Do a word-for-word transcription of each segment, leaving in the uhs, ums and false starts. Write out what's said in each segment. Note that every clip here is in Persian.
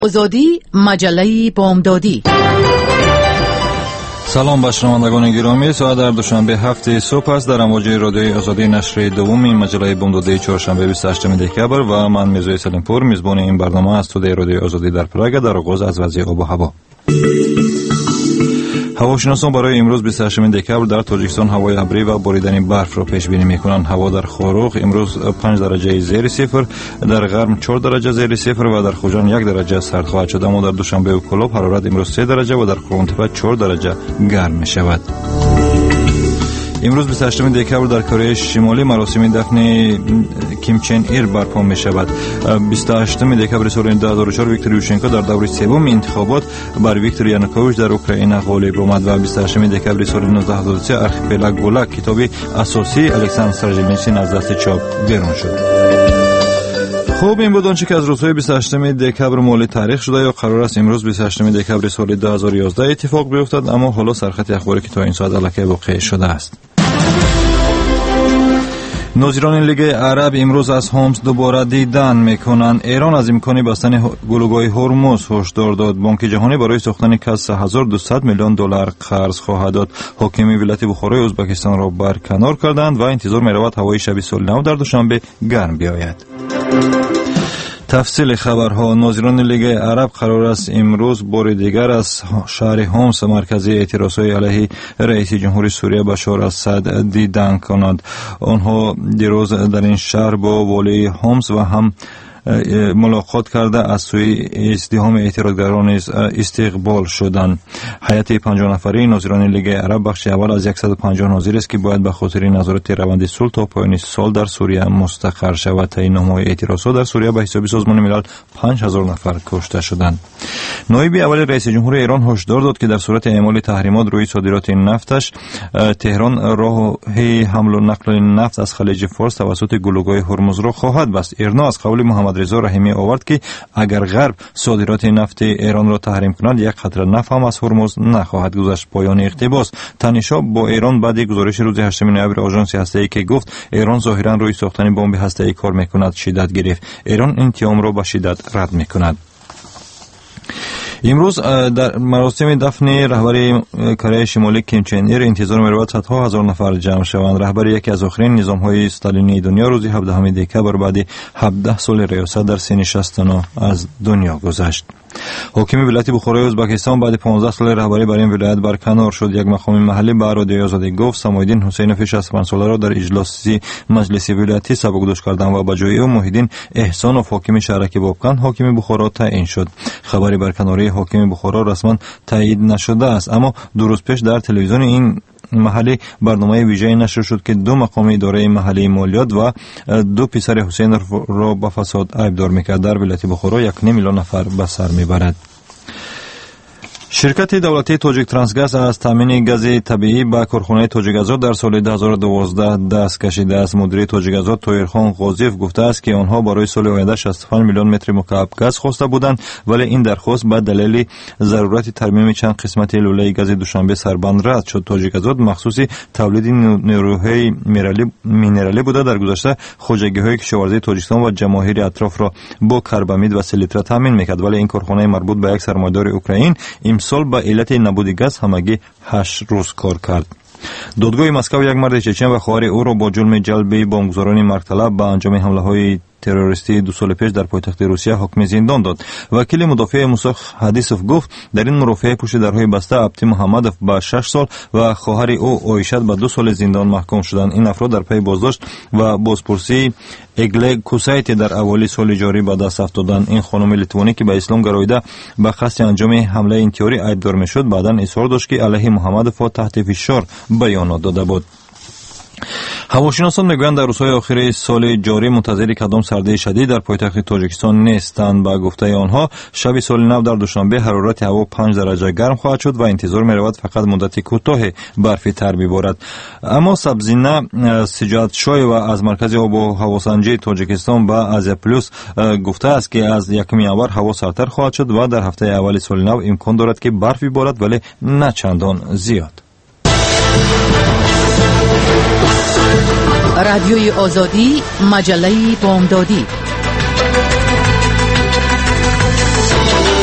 آزادی، مجله بامدادی. سلام به شنوندگان گرامی، ساعت در دوشنبه هفته صبح است. در امواج رادیوی آزادی نشر دوم این مجله بامدادی چهارشنبه بیست و هشتم دکبر و من میرزا سلیمپور میزبان این برنامه است. استودیوی رادیوی آزادی در پراگ. در آغاز از وضع آب و هوا. هواشناسان برای امروز بیست و هشتم دکبر در تاجیکستان هوای ابری و باریدن برف را پیش بینی میکنند. هوا در خاروخ امروز پنج درجه زیر صفر، در غرب چهار درجه زیر صفر و در خوجان یک درجه سرد خواهد شد. اما در دوشنبه و کلوب حرارت امروز سه درجه و در قرونتپه چهار درجه گرم می شود. امروز بیست و هشتم دکبر در کره شمالی مراسم دفن کیم چن ایر برپا می شود. بیست و هشتم دکبر سال دو هزار و چهار ویکتور یوشنکو در دور سوم انتخابات بر ویکتور یانوکوویچ در اوکراین غالب آمد و بیست و هشتم دکبر سال نوزده هزار و سه آرخیپلاگ گولاک کتاب اساسی الکساندر سرژنتسین از دست چاپ بیرون شد. خوب، این بود آنچه که از روزهای بیست و هشتم دکبر مال تاریخ شده یا قرار است امروز بیست و هشتم دکبر سال دو هزار و یازده اتفاق بیفتد. اما حالا سرخط اخباری که تا این ساعت الکی واقع شده است. ناظران لیگ عرب امروز از هومس دوباره دیدن میکنند. ایران از امکان بستن گلوگاه هرمز هشدار داد. بانک جهانی برای ساختن کاس هزار و دویست میلیون دلار قرض خواهد داد. حاکم ولایت بخارای ازبکستان را برکنار کردند و انتظار می‌رود هوای شب سال نو در دوشنبه گرم بیاید. تفصیل خبرها. ناظران لیگ عرب قرار است امروز بار دیگر از شهر هومس مرکزی اعتراضهای علیه رئیس جمهوری سوریه بشار اسد دیدن کنند. آنها دیروز در این شهر با والی هومس و هم ملاقات کرده از سوی ازدحام اعتراضگران استقبال شدند. هیئت پنجاه نفره ناظران لیگ عرب بخش اول از صد و پنجاه ناظر است که باید به خاطر نظارت روند صلح تا پایان سال در سوریه مستقر شود. طی نامه‌های اعتراضات در سوریه به حساب سازمان ملل پنج هزار نفر کشته شدند. نایب اول رئیس جمهور ایران هشدار داد که در صورت اعمال تحریمات روی صادرات نفتش تهران راه حمل و نقل نفت از خلیج فارس توسط گلوگاه هرمز را خواهد بست. ایرنا از قول محمد رضا رحیمی آورد که اگر غرب صادرات نفت ایران را تحریم کند یک قطره نفت هم از هرمز نخواهد گذشت. پایان اقتباس. تنش‌ها با ایران بعد گزارش روز هشتم نوامبر آژانس هسته‌ای که گفت ایران ظاهرا روی ساختن بمب هسته‌ای کار میکند شدت گرفت. ایران این اتهام را به شدت رد میکند. امروز در مراسم دفن رهبر کره شمالی کیم چن ایر انتظار می‌رود صدها هزار نفر جمع شوند. رهبر یکی از آخرین نظام‌های استالینی دنیا روز هفدهم دکبر بعد هفده سال ریاست در سن شصت و نه از دنیا گذشت. حاکم ولایت بخارای ازبکستان بعد پانزده سال رهبری بر این ولایت برکنار شد. یک مقام محلی به رادیوی آزادی گفت سمایدین حسینوف شصت و پنج ساله را در اجلاسی مجلس ولایتی سبکدوش کردند و به جای او محیدین احسانوف حاکم شهرک بابکن حاکم بخارا تعیین شد. خبر برکناری حاکم بخارا رسما تایید نشده است، اما دو روز پیش در تلویزیون این محلی برنامه ویژه‌ای نشر شد که دو مقام اداره محلی مالیات و دو پسر حسین را به فساد عیبدار می‌کرد. در ولایت بخارا یک میلیون نفر به سر میبرد. شرکت دولتی تاجیک ترانسگاز از تامین گاز طبیعی به کارخانه تاجیک‌آزاد در سال دو هزار و دوازده دست کشیده است. مدیر تاجیک‌آزاد طاهرخان قاضیف گفته است که آنها برای سال آینده شصت و پنج میلیون متر مکعب گاز خواسته بودند، ولی این درخواست به دلیل ضرورت ترمیم چند قسمت لوله گاز دوشنبه سربند رد شد. تاجیک‌آزاد مخصوص تولید نیروهای مینرالی بوده. در گذشته خوجگی‌های کشاورزی تاجیکستان و جماهیر اطراف را با کربامید و سلیتر تامین می‌کرد، ولی این کارخانه مربوط به یک سرمایه‌دار اوکراین امسال به علت نبود گاز همگی هشت روز کار کرد. دادگاه مسکو یک مرد چچن و خواهر او را با جرم جلب بمبگذاران مرگ‌طلب به انجام حمله‌های تروریستی دو سال پیش در پایتخت روسیه حکم زندان داد. وکیل مدافع موسی حدیثوف گفت در این مرافعه پشت درهای بسته عبدی محمدوف به شش سال و خواهر او آیشت به دو سال زندان محکوم شدند. این افراد در پی بازداشت و بازپرسی اگلگ کوسایت در اوایل سال جاری به دست افتادند. این خانم لیتوانی که به اسلام گراییده به قصد انجام حمله انتحاری عیبدار میشد، بعدا اصرار داشت که علیه محمدوف تحت فشار بیانات داده بود. هواشناسان میگویند در روزهای آخر سال جاری منتظر کدام سردی شدید در پایتخت تاجیکستان نیستند. با گفته آنها شب سال نو در دوشنبه حرارت هوا پنج درجه گرم خواهد شد و انتظار می‌رود فقط مدت کوتاه برفی تر ببارد. اما سبزینه سجادشوی و از مرکز آب و هواسنجی تاجیکستان با آزیا پلوس گفته است که از یکم ینور هوا سردتر خواهد شد و در هفته اول سال نو امکان دارد که برف ببارد، ولی نه چندان زیاد. رادیوی آزادی، مجله بامدادی.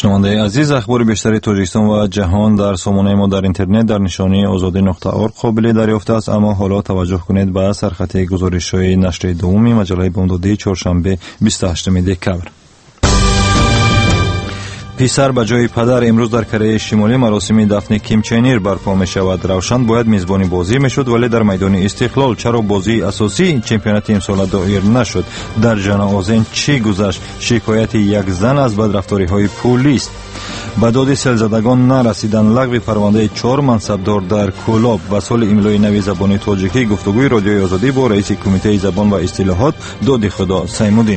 شنونده عزیز، اخبار بیشتری تاجیکستان و جهان در سامانه ما در اینترنت در نشانی آزادی نقطه اورگ قابل دریافت است. اما حالا توجه کنید به سرخط گزارش‌های نشر دوم مجله بامدادی چهارشنبه بیست و هشتم دکبر. پسر به جای پدر امروز در کره شمالی مراسم دفن کیم چن ایر برپا می شود. روشن باید میزبانی بازی می شد ولی در میدان استقلال چرا بازی اساسی چمپیونات امسال دایر نشد؟ در جنازه چی گذشت؟ شکایت یک زن از بدرفتاری های پلیس. به داد سیلزدگان نرسیدن، لغو پرونده چهار منصبدار در کولاب و سال املای نوی زبان تاجیکی. گفتگوی رادیوی آزادی با رئیس کمیته زبان و اصطلاحات داد خدا سیمودین.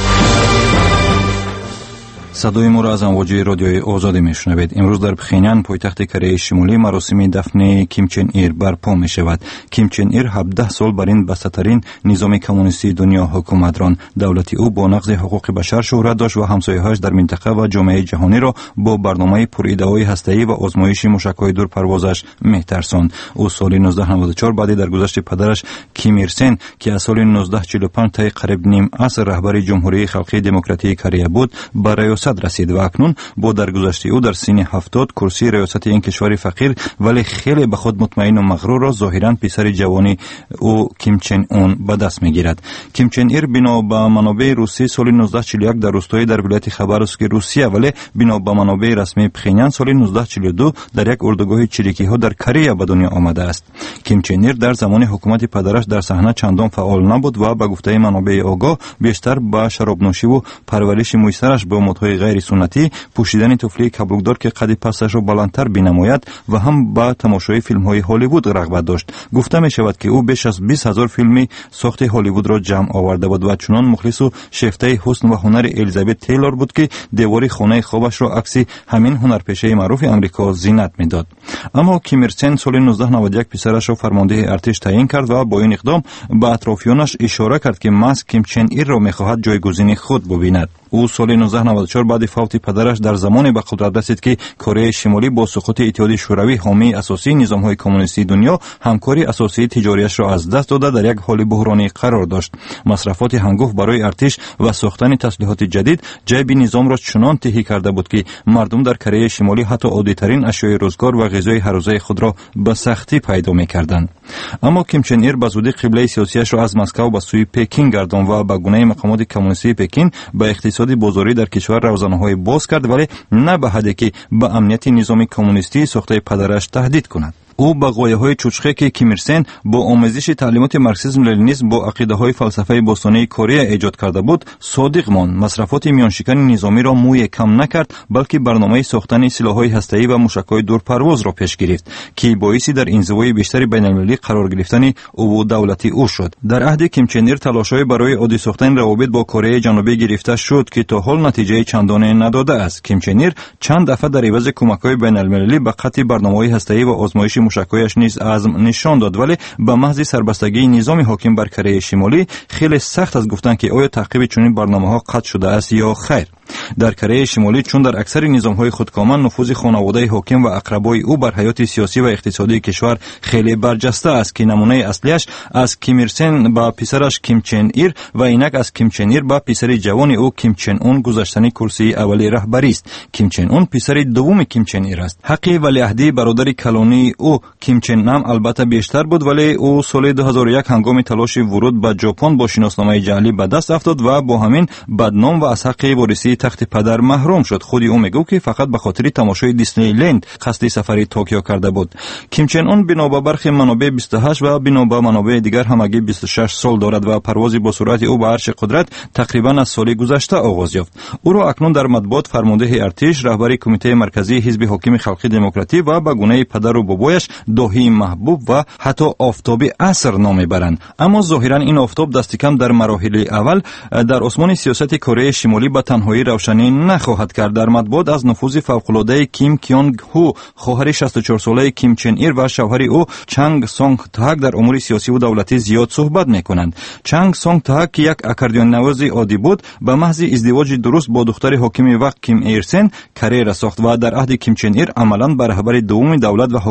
صدای ما را از امواج رادیوی آزادی میشنوید. امروز در پخینیان پایتخت کره شمالی مراسم دفن کیم چن ایر برپا می شود. کیم چن ایر هفده سال بر این بسته‌ترین نظام کمونیستی دنیا حکومت راند. دولت او با نقض حقوق بشر شهرت داشت و همسایه‌هایش در منطقه و جامعه جهانی را با برنامه پرایده‌های هسته‌ای و آزمایش موشک‌های دورپروازش می‌ترساند. او سال نوزده نود و چهار بعد در گذشت پدرش کیم ایل سن که از سال نوزده چهل و پنج تا قریب نیم عصر رهبر جمهوری خلقی دموکراتیک کره بود، با ریاست رسید و اکنون با درگذشت او در سن هفتاد کرسی ریاست این کشور فقیر ولی خیلی به خود مطمئن و مغرور را ظاهرا پسر جوانی او کیم چن اون به دست میگیرد. کیم چن ایر بنا به منابع روسی سال نوزده چهل و یک در روستای در ولایت خبرسک روسیه ولی بنا به منابع رسمی پخینیان سال نوزده چهل و دو در یک اردوگاه چریکی ها در کره به دنیا آمده است. کیم چن ایر در زمان حکومت پدرش در صحنه چندان فعال نبود و به گفته منابع آگاه بیشتر به شرابنوشی و پرورش مویسرش با مدهای غیر سنتی، پوشیدن توفلی کبلوکدار که قد پستش را بلندتر بنماید و هم به تماشای فیلم های هالیوود رغبت داشت. گفته می شود که او بیش از بیست هزار فیلمی ساخت هالیوود را جمع آورده بود و چنان مخلص و شیفته حسن و هنر الیزابت تیلور بود که دیوار خانه خوابش را عکس همین هنرپیشه معروف آمریکا زینت میداد. اما کیم ایل سن سال نوزده نود و یک پسرش را فرمانده ارتش تعیین کرد و با این اقدام به اطرافیانش اشاره کرد که ماسک کیم چن ایر را میخواهد جایگزین خود ببیند. او سال نوزده نود و چهار بعد فوت پدرش در زمانی به قدرت رسید که کره شمالی با سقوط اتحاد شوروی حامی اساسی نظام‌های کمونیستی دنیا همکاری اساسی تجاریش را از دست داده در یک حال بحرانی قرار داشت. مصرفات هنگفت برای ارتش و ساختن تسلیحات جدید جیب نظام را چنان تهی کرده بود که مردم در کره شمالی حتی عادی‌ترین اشیاء روزگار و غذای هر روزه خود را به سختی پیدا می‌کردند. اما کیم چن ایر به زودی قبله سیاسیش را از مسکو به سوی پکین گرداند و به گونه مقامات کمونیستی پکین به اقتصاد بازاری در کشور روزناهای باز کرد ولی نه به حدی که به امنیت نظام کمونیستی ساخته پدرش تهدید کند. او با غایه‌های چوچخه که کیم ایل سن با آموزش تعلیمات مارکسیسم لنینیسم با عقیده‌های فلسفه باستانی کره ایجاد کرده بود صادق ماند. مصرفات میانشکن نظامی را موی کم نکرد بلکه برنامه ساختن سلاح‌های هسته‌ای و موشک‌های دورپرواز را پیش گرفت که باعث در انزوای بیشتری بین‌المللی قرار گرفتن او و دولتی او شد. در عهد کیم چن ایر تلاش‌های برای عادی ساختن روابط با کره جنوبی گرفته شد که تا حال نتیجه چندانی نداده است. کیم چن ایر چند دفعه در عوض کمک‌های بین‌المللی به قطع برنامه‌های هسته‌ای و آزمایش موشک‌هایش نیز عزم نشان داد ولی به محض سربستگی نظام حاکم بر کره شمالی خیلی سخت است گفتن که آیا تعقیب چنین برنامه‌ها قطع شده است یا خیر. در کره شمالی چون در اکثر نظام‌های خودکامه نفوذ خانواده حاکم و اقربای او بر حیات سیاسی و اقتصادی کشور خیلی برجسته است که نمونه اصلیش از کیم ایل سن با پسرش کیم چن ایر و اینک از کیم چن ایر با پسر جوان او کیم چن اون گذشتن کرسی اولی رهبری است. کیم چن اون پسر دوم کیم چن ایر است. حق ولیعهدی برادر کلانی او کیم چن نام البته بیشتر بود ولی او سال دو هزار و یک هنگام تلاش ورود به ژاپن با شناسنامه جعلی به دست افتاد و با همین بدنام و از حق وارثی تخت پدر محروم شد. خودی او میگه که فقط به خاطر تماشای دیسنی لند قصد سفر توکیو کرده بود. کیم چن اون بنا به برخی منابع بیست و هشت و بنا به منابع دیگر همگی بیست و شش سال دارد و پرواز با سرعت او به عرش قدرت تقریبا از سال گذشته آغاز یافت. او را اکنون در مطبوعات فرمانده ارتش، رهبر کمیته مرکزی حزب حاکم خلقی دموکراتی و به گونه پدر و بابایش داهی محبوب و حتی آفتاب عصر نام میبرند. اما ظاهرا این آفتاب دست کم در مراحل اول در آسمان سیاست کره شمالی به تنهایی روشنی نخواهد کرد. در مطبوعات از نفوذ فوق‌العاده کیم کیونگ هو، خواهر شصت و چهار ساله کیم چن ایر و شوهر او چنگ سونگ تاک در امور سیاسی و دولتی زیاد صحبت میکنند. چنگ سونگ تاک که یک اکاردیون نواز عادی بود به محض ازدواج درست با دختر حاکم وقت کیم ایل سن کریر ساخت و در عهد کیم چن ایر عملاً بر رهبر دوم دولت و حاکم پس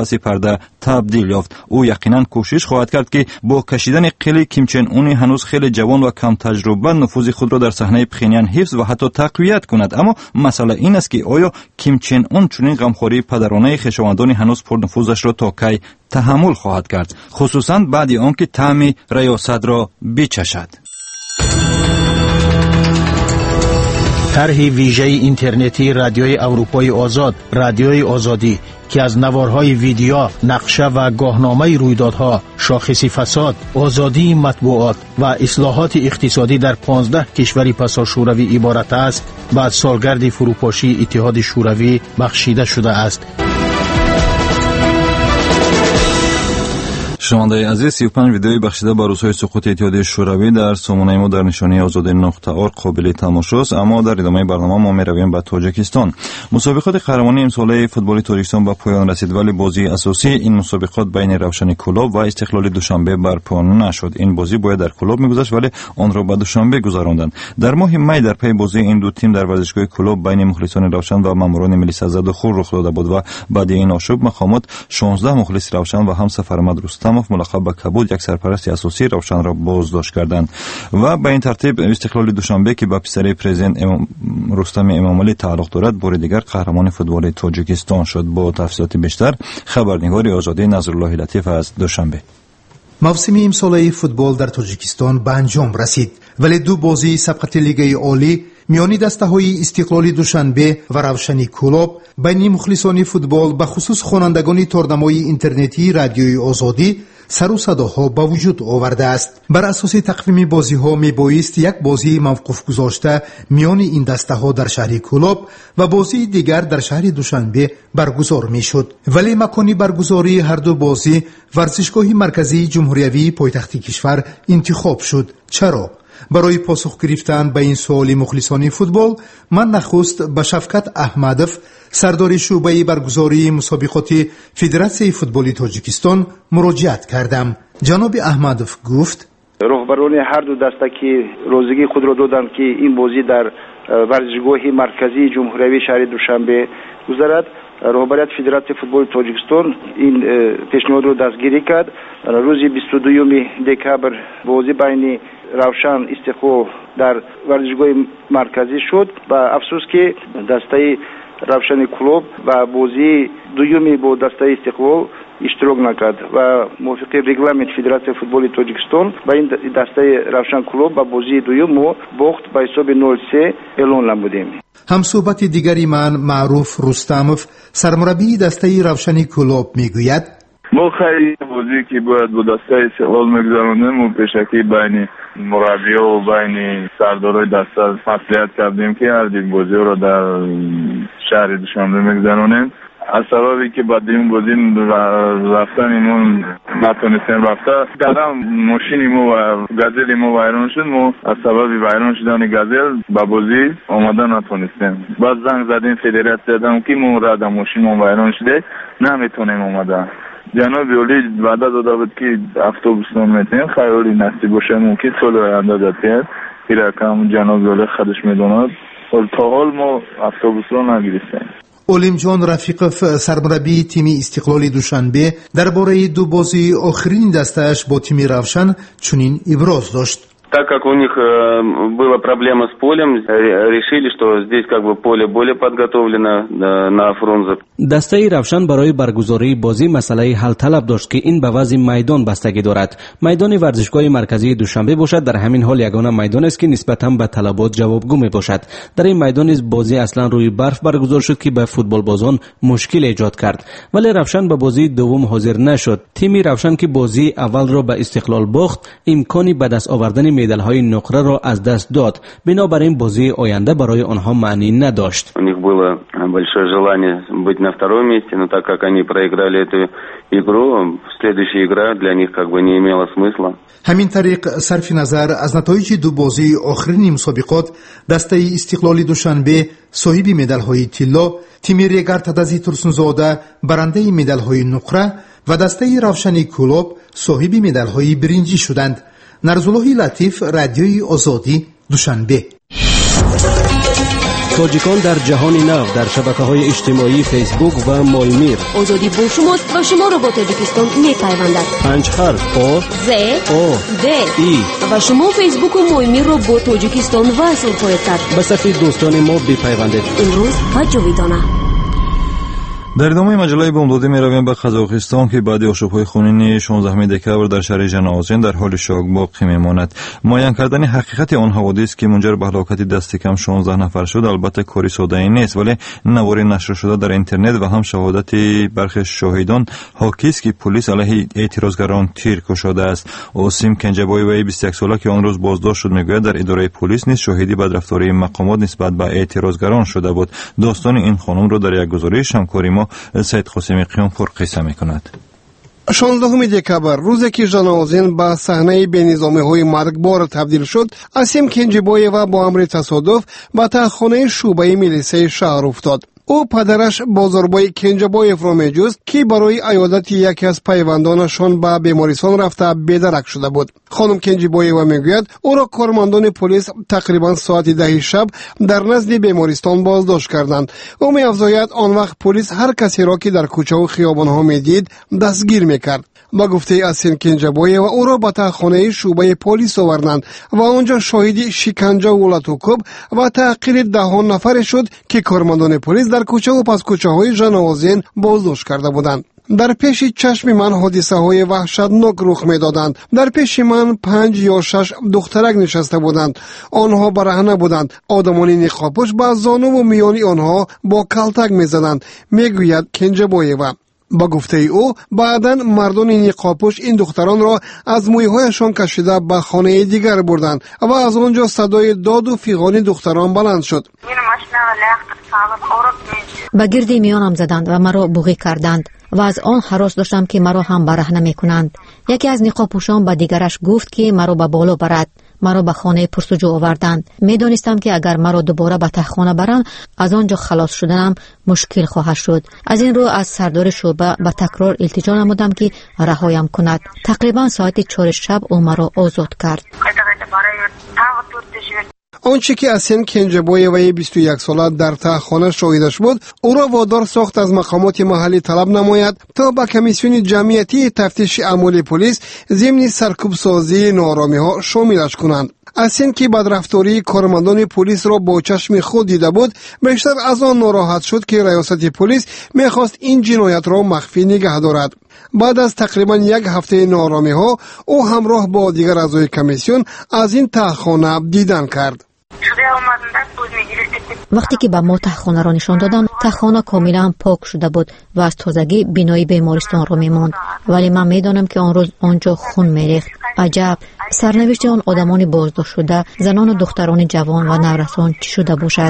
پس پرده تبدیل یافت. او یقینا کوشش خواهد کرد که با کشیدن قل کیم چن اون هنوز خیلی جوان و کم تجربه نفوذ خود را در صحنه پخینیان حفظ و حتی تقویت کند. اما مسئله این است که آیا کیم چن اون چنین غمخوری پدرانه خویشاوندان هنوز پرنفوذش را تا کی تحمل خواهد کرد، خصوصا بعد آنکه طعم ریاست را بچشد؟ طرح ویژه اینترنتی رادیوی اروپای آزاد، رادیوی آزادی، که از نوارهای ویدیو، نقشه و گاهنامه رویدادها، شاخص فساد، آزادی مطبوعات و اصلاحات اقتصادی در پانزده کشور پسا شوروی عبارت است، بعد سالگرد فروپاشی اتحاد شوروی بخشیده شده است. شنونده عزیز، سی و پنج ویدئوی بخشیده با روزهای سقوط اتحادیه شوروی در سامانه ما در نشانی آزادی نقطه اور قابل تماشاست. اما در ادامه برنامه ما میرویم به تاجیکستان. مسابقات قهرمانی امساله فوتبال تاجیکستان به پایان رسید، ولی بازی اساسی این مسابقات بین روشن کلوب و استقلال دوشنبه برپا نشد. این بازی باید در کلوب میگذشت ولی آن را به دوشنبه گذراندند. در ماه می در پی بازی این دو تیم در ورزشگاه کلوب بین مخلصان روشن و ماموران ملی سرزد خور رخ داده بود و بعد این آشوب مقامات شانزده مخلص روشن و همسفر احمد رستم ملقب به کبود یک سرپرست اساسی روشن را بازداشت کردند و به این ترتیب استقلال دوشنبه که با پسر پرزیدنت امام رستم امامعلی تعلق دارد بار دیگر قهرمان فوتبال تاجیکستان شد. با تفصیلات بیشتر خبرنگار آزادی نظرالله لطیف از دوشنبه. موسم امساله فوتبال در تاجیکستان به انجام رسید، ولی دو بازی سبقت لیگ عالی میانی دسته‌های استقلال دوشنبه و روشنی کلوب بین مخلصان فوتبال به خصوص خوانندگان تورنمای اینترنتی رادیوی آزادی سر و صداها به وجود آورده است. بر اساس تقویم بازی‌ها میبایست یک بازی موقوف گذاشته میان این دسته‌ها در شهر کلوب و بازی دیگر در شهر دوشنبه برگزار میشد، ولی مکانی برگزاری هر دو بازی ورزشگاه مرکزی جمهوری پایتخت کشور انتخاب شد. چرا؟ برای پاسخ گرفتن به این سوال مخلصان فوتبال من نخست به شفقت احمدوف سردار شعبه برگزاری مسابقات فدراسیون فوتبال تاجیکستان مراجعت کردم. جناب احمدوف گفت رهبران هر دو دسته که روزگی خود را دادند که این بازی در ورزشگاه مرکزی جمهوری شهر دوشنبه گذرد، رهبریت فدراسیون فوتبال تاجیکستان این پیشنهاد را دستگیری کرد. روز بیست و دوم دکبر بازی بین روشن استقلال در ورزشگاه مرکزی شد و افسوس که دسته روشن کلوب و بازی دومی با دسته استقلال اشتراک نکرد و موافق رگلامنت فدراسیون فوتبال تاجیکستان با این دسته روشن کلوب با بازی دوم ما باخت به حساب نول سه اعلان نمودیم. همصحبت دیگری من معروف رستموف سرمربی دسته روشن کلوب میگوید ما خیلی بازی که باید با دسته استقلال میگذارونیم و پیشکی بین مربی و بین سردارای دسته مسئولیت کردیم که هر یک بازی رو در شهر دوشنبه میگذارونیم. از سببی که بعد این بازی رفتن ایمون نتونستیم رفته دادم ماشین ما و گازل ما ویران شد. ما از سبب ویران شدن گازل با بازی آمده نتونستیم. بعد زنگ زدیم فدراسیون دادم که ما رد ماشین ما ویران شده نمیتونیم آمده. جناب اولی وعده داده بود که اتوبوس نمیتونیم خیلی نصیب باشه ممکن سال آینده دادیم که رقم جناب اولی خودش میدوند و تا حال ما اتوبوس رو نگرفتیم. اولیم جان رفیقов سرمربی تیم استقلال دوشنبه درباره دو بازی آخرین دسته‌اش با تیم روشن چنین ابراز داشت. Так как у них была проблема с полем, решили, что здесь как бы поле более подготовлено на Фрунзе. دسته روشن برای برگزاری بازی مسئله حل طلب داشت که این به وضع میدان بستگی دارد. میدان ورزشگاه مرکزی دوشنبه باشد، در همین حال یگانه میدان است که نسبتاً به طلبات جوابگو می باشد. در این میدان بازی اصلا روی برف برگزار شد که به فوتبال بازان مشکل ایجاد کرد، ولی روشن به بازی دوم حاضر نشد. تیم روشن که بازی اول را به استقلال باخت امکانی به دست آوردن مدال های نقره را از دست داد. بنابراین بازی آینده برای آنها معنی نداشت. У них было большое желание быть на втором месте, но так как они проиграли эту игру, следующая игра для них как бы не имела смысла. همین طریق صرف نظر از نتایج دو بازی آخرین مسابقات دسته استقلال دوشنبه صاحب مدال های طلا، تیم ریگر تدزی ترسونزاده برنده مدال های نقره و دسته روشنی کلوب صاحب مدال های برنجی شدند. نظرالله لطیف رادیوی آزادی دوشنبه. تاجیکان در جهان نو در شبکه‌های اجتماعی فیسبوک و مایمیر. آزادی با شماست و شما را با تاجیکستان می‌پیوندد. پنج حرف آ ز او د ای و شما فیسبوک و مایمیر را با تاجیکستان وصل خواهید کرد. به صفحه دوستان ما بپیوندید. امروز و جاویدانه. در ادامه مجله بامدادی میرویم به قزاقستان که بعد آشوب‌های خونین شانزدهم دکبر در شهر ژناوزن در حال شاک باقی میماند. معین کردن حقیقت آن حوادث که منجر به هلاکت دست کم شانزده نفر شد البته کاری ساده نیست، ولی نواری نشر شده در اینترنت و هم شهادت برخی شاهدان حاکی است که پلیس علیه اعتراضگران تیر گشوده است. اوسیم کنجبایوی بیست و یک ساله که آن روز بازداشت شد میگوید در اداره پلیس نیز شاهدی بدرفتاری مقامات نسبت به اعتراضگران شده بود. داستان این خانم را در یک گزارش همکاری ما سید قاسمی قیام پر قصه میکند. شانزدهم دکبر روزی که ژناوزن به صحنه بینظامی‌های مرگبار تبدیل شد، اسیم کنجبایو با امر تصادف به تاخانه شعبه میلیسه شهر افتاد. او پدرش بازاربای کنجبایف را میجوست که برای عیادت یکی از پیوندانشان به بیمارستان رفته بیدرک شده بود. خانم کنجبایف میگوید او را کارمندان پلیس تقریبا ساعت ده شب در نزد بیمارستان بازداشت کردند. او می‌افزاید آن وقت پلیس هر کسی را که در کوچه و خیابان‌ها میدید دستگیر میکرد. با گفته اسین کنجبایف او را به تاخانه شعبه پلیس آوردند و آنجا شاهد شکنجه و لطوکوب و تعقیب دهان نفر شد که کارمندان پلیس در کوچه و پس کوچه های ژناوزن بازداشت کرده بودند. در پیش چشم من حادثه های وحشتناک رخ می دادند. در پیش من پنج یا شش دخترک نشسته بودند. آنها برهنه بودند. آدمانی نقابپوش به زانو و میانی آنها با کلتک می زدند. می گوید کنجبایف. با گفته او بعداً مردان نقابپوش این دختران را از مویهایشان کشیده به خانه دیگر بردند و از آنجا صدای داد و فیغان دختران بلند شد. به گرد میانم زدند و مرا بوغی کردند و از آن هراس داشتم که مرا هم برهنه میکنند. یکی از نقابپوشان به دیگرش گفت که مرا به بالا برد. مرا به خانه پرسجو آوردند. میدانستم که اگر مرا دوباره به تهخانه برند از آنجا خلاص شدنم مشکل خواهد شد. از این رو از سردار شعبه به تکرار التجا نمودم که رهایم کند. تقریبا ساعت چهار شب او مرا آزاد کرد. آنچه که اسین کنجبایوی بیست و یک ساله در تاخانه شاهدش بود، او را وادار ساخت از مقامات محلی طلب نماید تا به کمیسیون جمعیتی تفتیش اعمال پلیس ضمن سرکوبسازی ناآرامی ها شاملش کنند. اسین که بدرفتاری کارمندان پلیس را با چشم خود دیده بود، بیشتر از آن ناراحت شد که ریاست پلیس میخواست این جنایت را مخفی نگه دارد. بعد از تقریبا یک هفته ناآرامی ها، او همراه با دیگر اعضای کمیسیون از این تاخانه دیدن کرد. وقتی که به ما تاخانه را نشان دادند، تاخانه کاملا پاک شده بود و از تازگی بینایی بیمارستان را میماند، ولی من میدانم که آن روز آنجا خون میریخت. عجب سرنوشت آن آدمان بازداشت شده، زنان و دختران جوان و نورسان چی شده باشد؟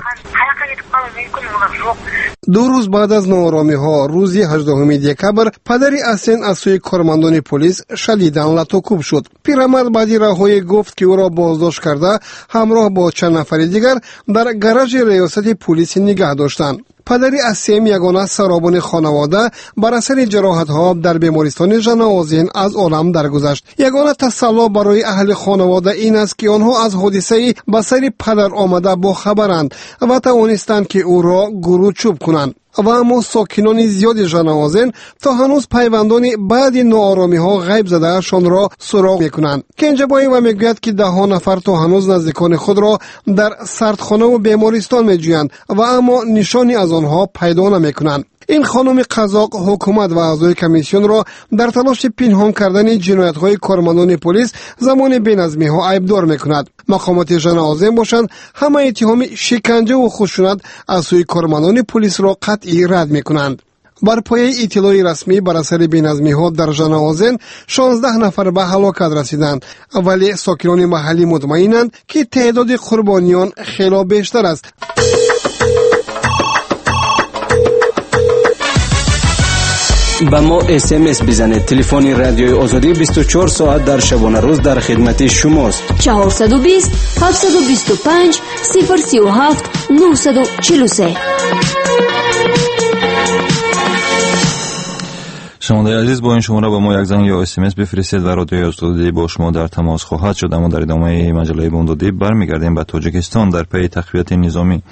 دو روز بعد از ناآرامی ها، روزی هجدهم دکبر، پدری اسین از سوی کارمندان پلیس شدیداً لطوکوب شد. پیرمرد بعدی رهایی گفت که او را بازداشت کرده همراه با چند نفر دیگر در گاراژ ریاست پلیس نگه داشتند. پدری اسیم یگانه سرابان خانواده بر اثر جراحت ها در بیمارستان ژناوزن از عالم درگذشت. یگانه تسلی برای اهل خانواده این است که آنها از حادثه به سر پدر آمده با خبرند و توانستند که او را گرو چوب کنند. و اما ساکنان زیاد ژناوزن تا هنوز پیوندان بعد ناآرامی ها غیب زده شان را سراغ میکنند. کنجبایف و میگوید که ده ها نفر تا هنوز نزدیکان خود را در سردخانه و بیمارستان میجویند و اما نشانی از آنها پیدا نمیکنند. این خانم قزاق حکومت و اعضای کمیسیون را در تلاش پنهان کردن جنایت‌های کارمندان پلیس زمان بی‌نظمی‌ها عیبدار می‌کند. مقامات ژناوزن باشند همه اتهام شکنجه و خشونت از سوی کارمندان پلیس را قطعی رد می‌کنند. بر پایه اطلاع رسمی بر اثر بی‌نظمی‌ها در ژناوزن شانزده نفر به هلاکت رسیدند، ولی ساکنان محلی مطمئنند که تعداد قربانیان خیلی بیشتر است. با ما اس ام اس بزنید. تلفن رادیوی آزادی بیست و چهار ساعت در شبانه روز در خدمت شماست. چهارصد و بیست هفتصد و بیست و پنج صفر سی و هفت نهصد و چهل و سه. شنونده عزیز، با این شماره با ما یک زنگ یا اس ام اس بفرستید و رادیوی آزادی با شما در تماس خواهد شد. اما در ادامه مجله بامدادی برمیگردیم به تاجیکستان در پی تقویت نظامی.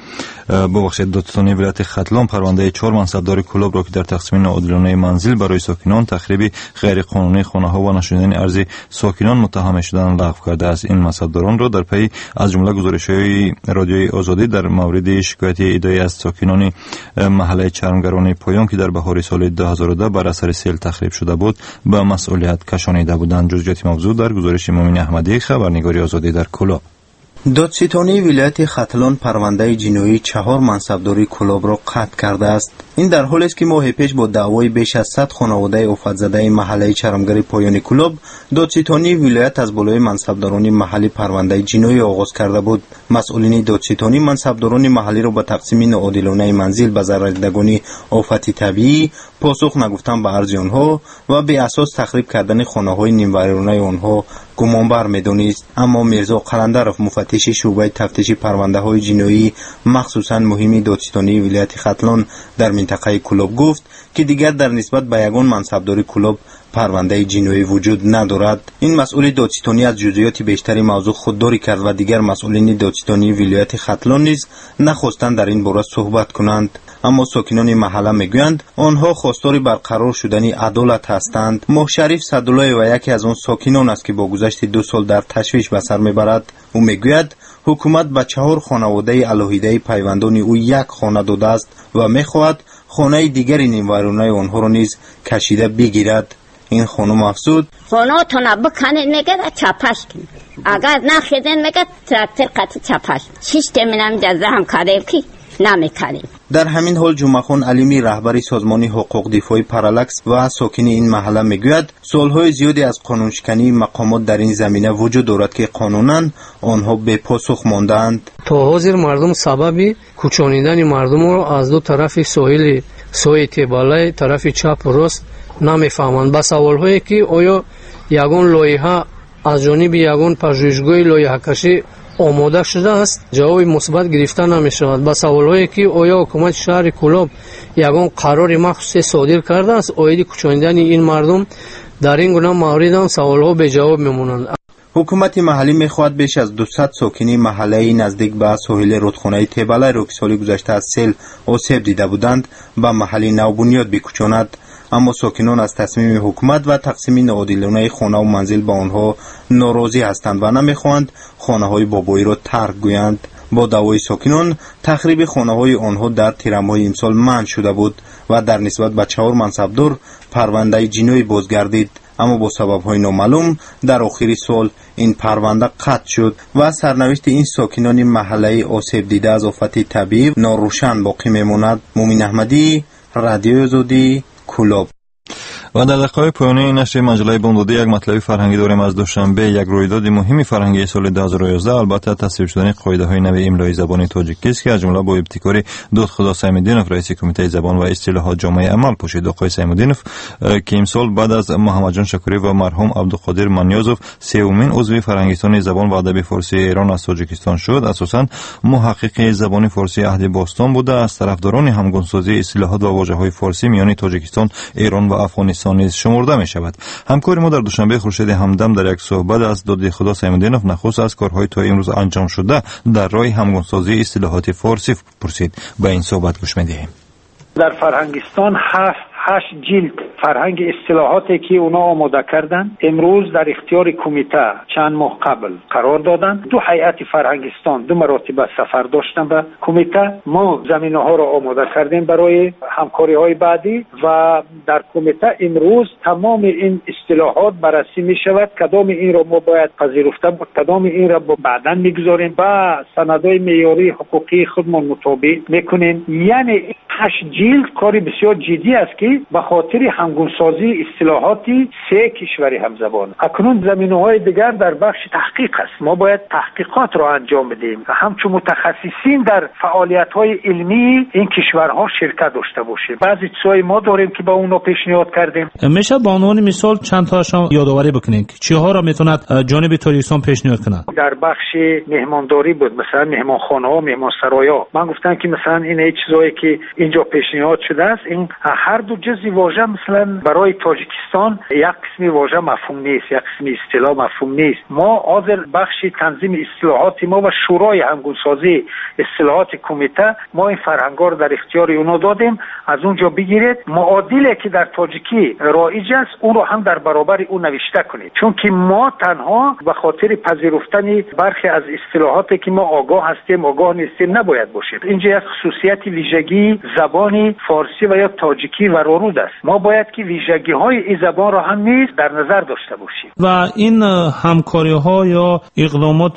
ببخشید دادستانی ولایت ختلان پرونده چهار منصبدار کلوب را که در تقسیم ناعادلانه منزل برای ساکنان تخریب غیر قانونی خانه‌ها و نشدن ارض ساکنان متهم شدن لغو کرده است. این منصبداران را در پی از جمله گزارش‌های رادیوی آزادی در مورد شکایت ادعای از ساکنان محله چرمگران پایان که در بهار سال دو هزار و ده بر اثر سیل تخریب شده بود به مسئولیت کشانیده بودند. جزئیات موضوع در گزارش مومن احمدی خبرنگاری آزادی در کلوب. دادستانی ولایت ختلان پرونده جنایی چهار منصبداری کلوب را قطع کرده است. این در حالی است که ماه پیش با دعوای بیش از صد خانواده آفت زده محله چرمگری پایان کلوب، دادستانی ولایت از بالای منصبداران محلی پرونده جنایی آغاز کرده بود. مسئولین دادستانی منصبداران محلی را به تقسیم ناعادلانه منزل به ضرر دیدگان آفت طبیعی پاسخ نگفتن به عرض آنها و به اساس تخریب کردن خانه‌های نیم ویرانه آنها گمانبر می‌دانست. اما میرزا قلندرов مفتش شعبه تفتیش پرونده‌های جنایی مخصوصاً مهمی دادستانی ولایت ختلان در منطقه کلوب گفت که دیگر در نسبت به یگان منصبداری کلوب پرونده جنایی وجود ندارد. این مسئول دادستانی از جزئیات بیشتری موضوع خودداری کرد و دیگر مسئولین دادستانی ولایت ختلان نیز نخواستند در این باره صحبت کنند. اما ساکنان محله میگویند آنها خواستار برقرار شدن عدالت هستند. ماه شریف صدالله و یکی از آن ساکنان است که با گذشت دو سال در تشویش به سر میبرد. او میگوید حکومت به چهار خانواده الهیده پیوندان او یک خانه داده است و میخواهد خانه دیگری نیم ویرانه آنها را نیز کشیده بگیرد. این خانم افزود خانه تونه بکنید میگه چپش کنید، اگر نخیدین میگه تراکتر قطع چپش شش تمنم جزه هم کردیم که نمیکنیم. در همین حال جمعخان علیمی رهبر سازمان حقوق دفاعی پارالکس و ساکن این محله میگوید سالهای زیادی از قانونشکنی مقامات در این زمینه وجود دارد که قانونا آنها به پاسخ ماندند. تا حاضر مردم سبب کوچانیدن مردم را از دو طرف ساحل سوی تبالای طرف چپ و راست نمیفهمند. با سوالهایی که آیا یگان لایحه از جانب یگان پژوهشگاه لایحه کشی آماده شده است جواب مثبت گرفته نمی شود. با سوالهایی که آیا حکومت شهر کلوب یگان قرار مخصوصی صادر کرده است آید کوچانیدن این مردم، در این گونه مورد هم سوالها به جواب میمونند. حکومت محلی میخواهد بیش از دویست ساکنی محله نزدیک به ساحل رودخانه تبالای را که سال گذشته از سیل آسیب دیده بودند به محلی نو بنیاد بکوچاند. اما ساکنان از تصمیم حکومت و تقسیم ناعادلانه خانه و منزل به آنها ناراضی هستند و نمیخواهند خانه‌های بابایی را ترک گویند. با دعوای ساکنان تخریب خانه‌های آنها در تیرماه امسال منع شده بود و در نسبت به چهار منصبدار پرونده جنایی بازگردید. اما با سبب‌های نامعلوم در آخر سال این پرونده قطع شد و سرنوشت این ساکنان محله آسیب دیده از آفت طبیعی ناروشن باقی میماند. مومن احمدی، رادیوی آزادی، کلوب. و در دقایق پایانی نشر مجله بامدادی یک مطلب فرهنگی داریم از دوشنبه. یک رویداد مهمی فرهنگی سال دو هزار و یازده البته تصویب شدن قاعده‌های نو املای زبان تاجیکی است که از جمله با ابتکار دادخدا سیم‌الدینов رئیس کمیته زبان و اصطلاحات جامعه عمل پوشید. آقای سیم‌الدینov که امسال بعد از محمد جان شکوری و مرحوم عبدالقادر منیازov سومین عضو فرهنگستان زبان و ادب فارسی ایران از تاجیکستان شد. اساساً محقق زبان فارسی عهد باستان بوده. از طرفداران همگونسازی اصطلاحات و واژه‌های فارسی میان تاجیکستان، ایران و افغانستان نیز شمرده می شود. همکار ما در دوشنبه خورشید همدم در یک صحبت از دادخدا سیم‌الدینov نخست از کارهای تا امروز انجام شده در راه همگونسازی اصطلاحات فارسی پرسید. به این صحبت گوش می‌دهیم. در فرهنگستان هفت هشت جلد فرهنگ اصطلاحاتی که اونا آماده کردن امروز در اختیار کمیته چند ماه قبل قرار دادن. دو هیئت فرهنگستان دو مراتبه سفر داشتن به کمیته. ما زمینه ها را آماده کردیم برای همکاری های بعدی و در کمیته امروز تمام این اصطلاحات بررسی می شود. کدام این را ما باید پذیرفته بود، کدام این را بعداً میگذاریم و سندهای معیاری حقوقی خودمون مطابق میکنیم. یعنی هشت جلد کاری بسیار جدی است که به خاطر همگونسازی اصطلاحاتی سه کشوری همزبان. اکنون زمینه‌های دیگر در بخش تحقیق است. ما باید تحقیقات را انجام بدیم و همچون متخصصین در فعالیت‌های علمی این کشورها شرکت داشته باشیم. بعضی چیزای ما داریم که با اونا پیشنهاد کردیم. میشه به عنوان مثال چند تاشون یادآوری بکنین که چیها را میتوند جانب تاجیکستان پیشنهاد کنه؟ در بخش مهمانداری بود، مثلا مهمانخانه‌ها، مهمانسرای‌ها. من گفتم که مثلا این چیزایی که اینجا پیشنهاد شده است این هر دو جزئی واژه مثلا گفتن برای تاجیکستان یک قسمی واژه مفهوم نیست، یک قسمی اصطلاح مفهوم نیست. ما حاضر بخش تنظیم اصطلاحات ما و شورای همگونسازی اصطلاحات کمیته ما این فرهنگ‌ها رو در اختیار اونا دادیم، از اونجا بگیرید معادلی که در تاجیکی رایج است اون رو هم در برابر اون نوشته کنید، چون که ما تنها به خاطر پذیرفتن برخی از اصطلاحاتی که ما آگاه هستیم آگاه نیستیم نباید باشیم. اینجا یک خصوصیت ویژگی زبان فارسی و یا تاجیکی و رورود است. ما باید که ویژگی های این زبان را هم نیز در نظر داشته باشیم. و این همکاری ها یا اقدامات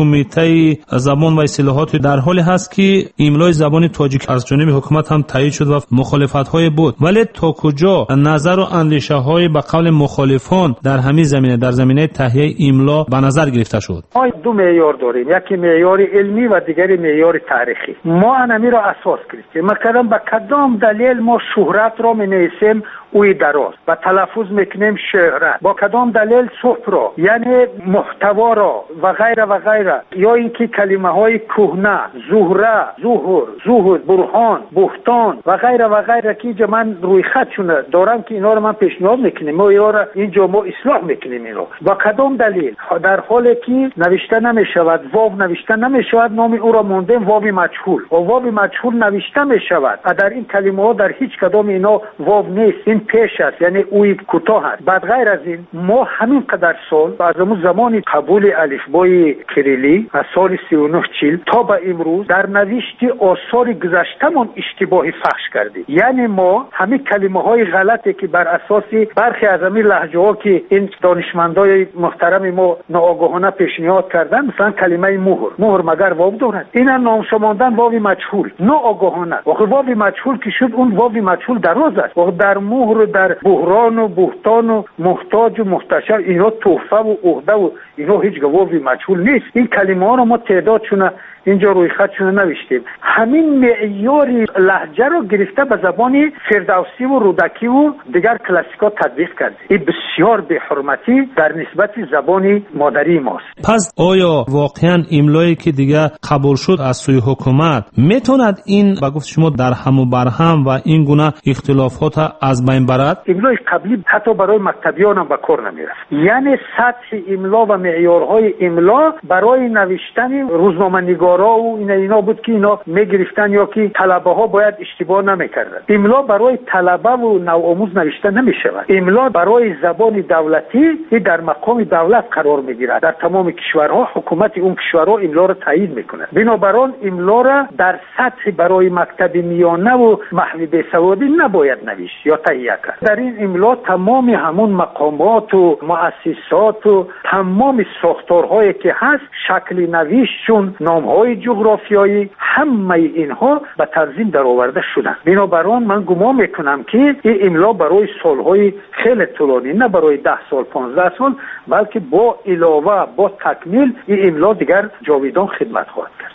کمیته زبان و اصطلاحات در حالی هست که املای زبان تاجیک از جانب حکومت هم تایید شد و مخالفت های بود، ولی تا کجا نظر و اندیشه های به قول مخالفان در همین زمینه در زمینه تهیه املا به نظر گرفته شد؟ ما دو معیار داریم، یکی معیار علمی و دیگری معیار تاریخی. ما انمی را اساس گرفتیم. مثلا به کدام دلیل ما شهرت را می‌نویسیم اوی دراز و تلفظ میکنیم شهرت، با کدام دلیل صحف را یعنی محتوا را و غیره و غیره، یا اینکه کلمه های کهنه زهره، زهر، زهد، برهان، بهتان و غیره و غیره که من روی خط شونه دارم که اینا رو من پیشنهاد میکنیم، ما اینا را اینجا ما اصلاح میکنیم. اینا با کدام دلیل در حالی که نوشته نمیشود، واو نوشته نمیشود، نام او را موندیم واو مجهول و واو مجهول نوشته میشود، در این کلمه ها در هیچ کدام اینا واو نیست، این پیش است یعنی اوی کوتاه است. بعد غیر از این ما همین قدر سال از اون زمان قبول الفبای کریلی از سال سی و نه چهل تا به امروز در نوشت آثار گذشتهمون اشتباهی فحش کردیم. یعنی ما همین کلمه های غلطی که بر اساس برخی از همین لهجه ها که این دانشمندای محترم ما ناآگاهانه پیشنهاد کردن، مثلا کلمه مهر، مهر مگر واو دارد، اینا نام شمردن واو مجهول ناآگاهانه. وقتی واو مجهول که شد اون واو مجهول دراز است و در مهر در بحران و بهتان و محتاج و محتشر اینا تحفه و عهده و اینا هیچ گواهی مجهول نیست. این کلمه ها رو ما تعدادشون اینجا روی خطشون نوشتیم. همین معیار لهجه رو گرفته به زبان فردوسی و رودکی و دیگر کلاسیکا تطبیق کرد. این بسیار به حرمتی در نسبت زبان مادری ماست. پس آیا واقعا املایی که دیگه قبول شد از سوی حکومت میتوند این به گفت شما در هم و بر هم و این گونه اختلافات از بین برد؟ املای قبلی حتی برای مکتبیان هم به کار نمیرفت. یعنی سطح املا و معیارهای املا برای نوشتن روزنامه‌نگار و اینا اینا بود که اینا میگرفتن یا که طلبه ها باید اشتباه نمیکردن. املا برای طلبه و نوآموز نوشته نمیشود. املا برای زبان دولتی در مقام دولت قرار میگیرد. در تمام کشورها حکومت اون کشورها املا را تایید میکنه. بنابراین املا را در سطح برای مکتب میانه و محو بیسوادی نباید نوشت یا تهیه کرد. در این املا تمام همون مقامات و مؤسسات و تمام ساختارهایی که هست شکل نوشتشون نامهای جغرافیایی همه اینها به تنظیم در آورده شدن. بنابراین من گمان میکنم که این املا برای سالهای خیلی طولانی، نه برای ده سال پانزده سال، بلکه با علاوه با تکمیل این املا دیگر جاویدان خدمت خواهد کرد.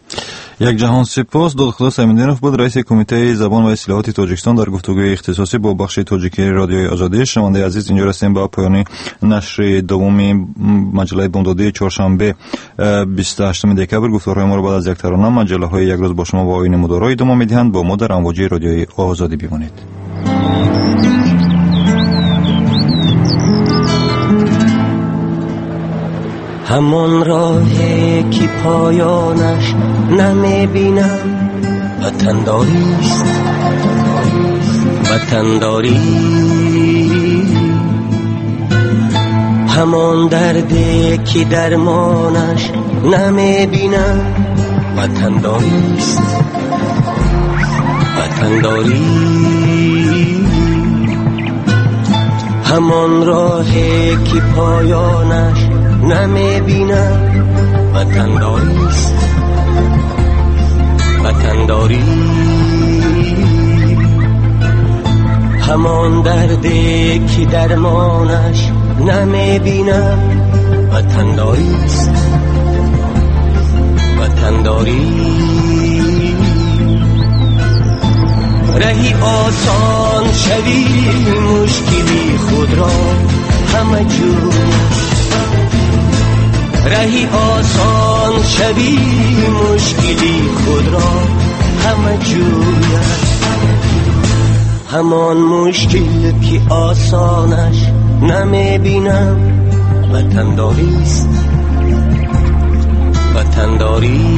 یک جهان سپاس. دکتر سمیدینوف بود رئیس کمیته زبان و اصطلاحات تاجیکستان در گفتگوی اختصاصی با بخش تاجیکی رادیوی آزادی. شنونده عزیز، اینجا رسیدیم به پایان نشر دوم مجله بامدادی چهارشنبه بیست و هشتم دکبر. گفتارهای ما را بعد از یک ترانه مجله های یک روز با شما و آیین مدارای ادامه میدهند. با ما در امواج رادیوی آزادی بمانید. همان راهی که پایانش نمیبینم وطنداریست، وطنداری همان دردی که درمانش نمیبینم وطنداریست، وطنداری همان راهی که پایانش نمیبینم وطنداریست، وطنداری همان دردی که درمانش نمیبینم وطنداریست، وطنداری رهی آسان شوی مشکلی خود را همه جور، رهی آسان شوی مشکلی خود را همه جوید، همان مشکل که آسانش نمیبینم وطنداریست وطنداری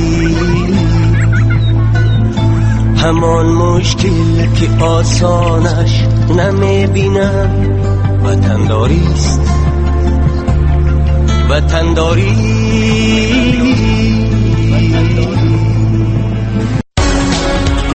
همان مشکل که آسانش نمیبینم وطنداریست وطنداری